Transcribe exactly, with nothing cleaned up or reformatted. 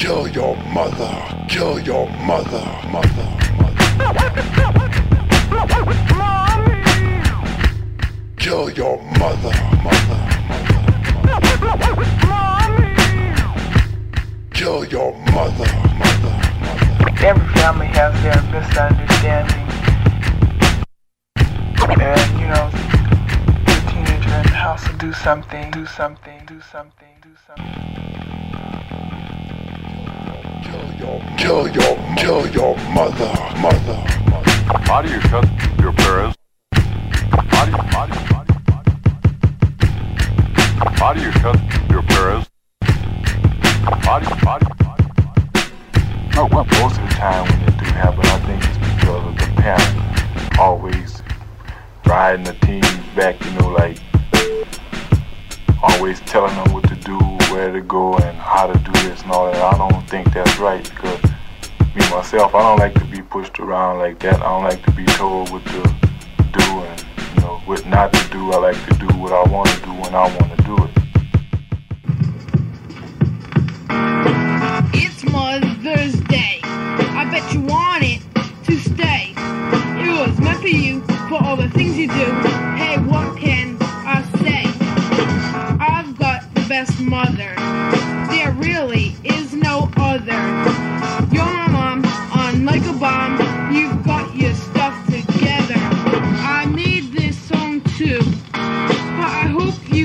Kill your mother, kill your mother, mother, mother. Kill your mother, mother, mother, mother. Kill your mother, mother, mother. Every family has their misunderstanding. And, you know, the teenager in the house will do something, do something, do something, do something. Kill your, kill your, kill your mother, mother, mother. How do you cut your parents? How do you, how do you, how do you, how do you cut your parents? How do you, how do you, how do you, how do you? No, well, most of the time when they do happen, I think it's because of the parent always riding the teens back, you know, like always telling them what to do, where to go, and how to do this and all that. I don't think that's right because me, myself, I don't like to be pushed around like that. I don't like to be told what to do and, you know, what not to do. I like to do what I want to do when I want to do it. It's Mother's Day. I bet you want it to stay. It was meant for you for all the things you do. Hey, what can I say? I've got the best mother. There really is no other. You're my mom, unlike a bomb. You've got your stuff together. I made this song too, but I hope you